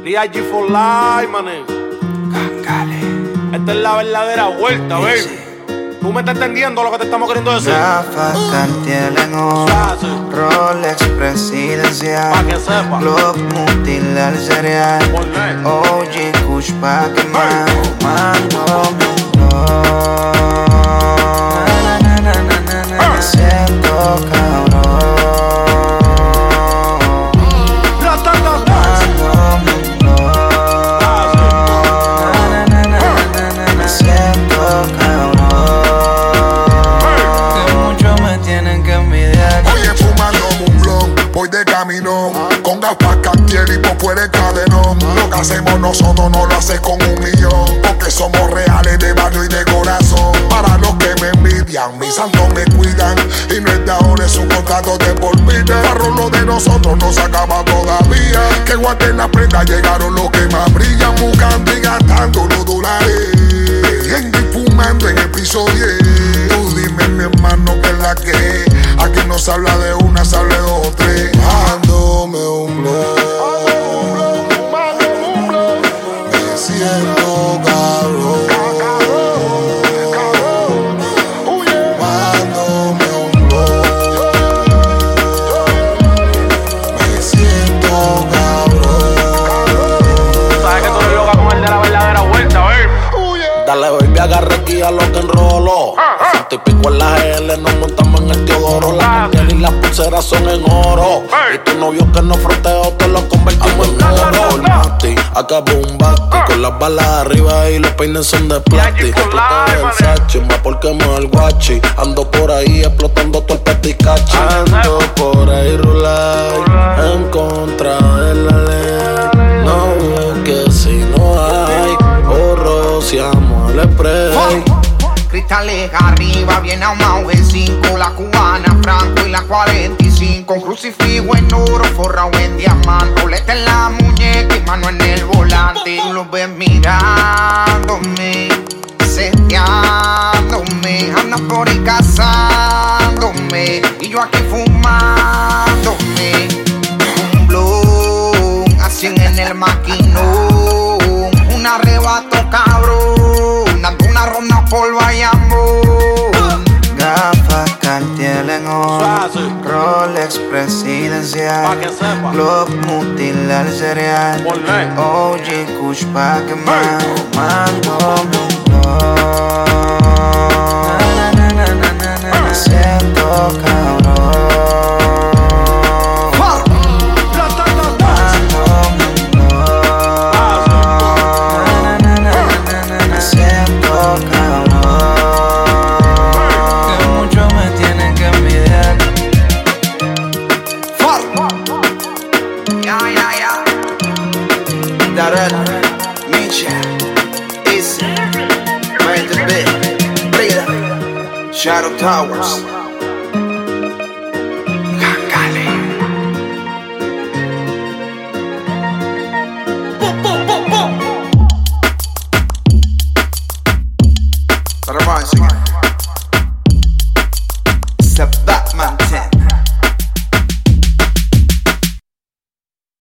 DRG for life, mané. Esta es la verdadera vuelta, baby. Tú me estás entendiendo lo que te estamos queriendo decir. Gafas Cartier en oro, Rolex presidencial, Pa' que sepa. Glock mutilar cereal, OG Kush pa' quemar, fumándome un blog. Me siento cabrón. Fumándome un blog. Me siento cabrón. Voy de camino con gafas Cartier y por fuera el cadenón. Lo que hacemos nosotros no lo haces con un millón, porque somos reales de barrio y de corazón. Para los que me envidian, mis santos me cuidan, y no es de ahora, es un contrato de por vida. Barro lo de nosotros no se acaba todavía. Que guarden la prenda, llegaron los que más brillan, buscando y gastando los dólares, bebiendo y fumando en el piso 10. Tú dime, mi hermano, que es la que es. Aquí no se habla de una, se habla de dos o tres. Dándome un blog. Me siento cabrón. Dándome un blog. Me siento cabrón. Sabes que tú eres loca con el de la verdadera vuelta, baby. Dale, baby, agarre aquí a lo que enroló. Ciento y pico en la GL, nos montamos en el Teodoro. La cartera y las pulseras son en oro. Y tu novio que no fronteo, te lo convertimos en oro. El mati, acabó un bate con las balas arriba y los peines son de plástico. Tú te Versace, más porque me el guachi. Ando por ahí explotando todo el peticachi. Ando por ahí rular en contra de la ley. No busques si no hay, o rociamos el spray. Cristales arriba, bien ahumado el 5, la cubana, Franco y la 45. Un crucifijo en oro, forrado en diamante, roleta en la muñeca y mano en el volante. Tú lo ves mirándome, seteándome, andas por ahí cazándome y yo aquí fumándome un blow, así en el maquinón, un arrebato cabrón, dando una ronda por Bayamón. Gafas Cartier en oro, Rolex presidencial, Glock mutilar cereal, OG Kush pa' quemar, fumándome un blog. Me siento cabrón. Shadow Towers.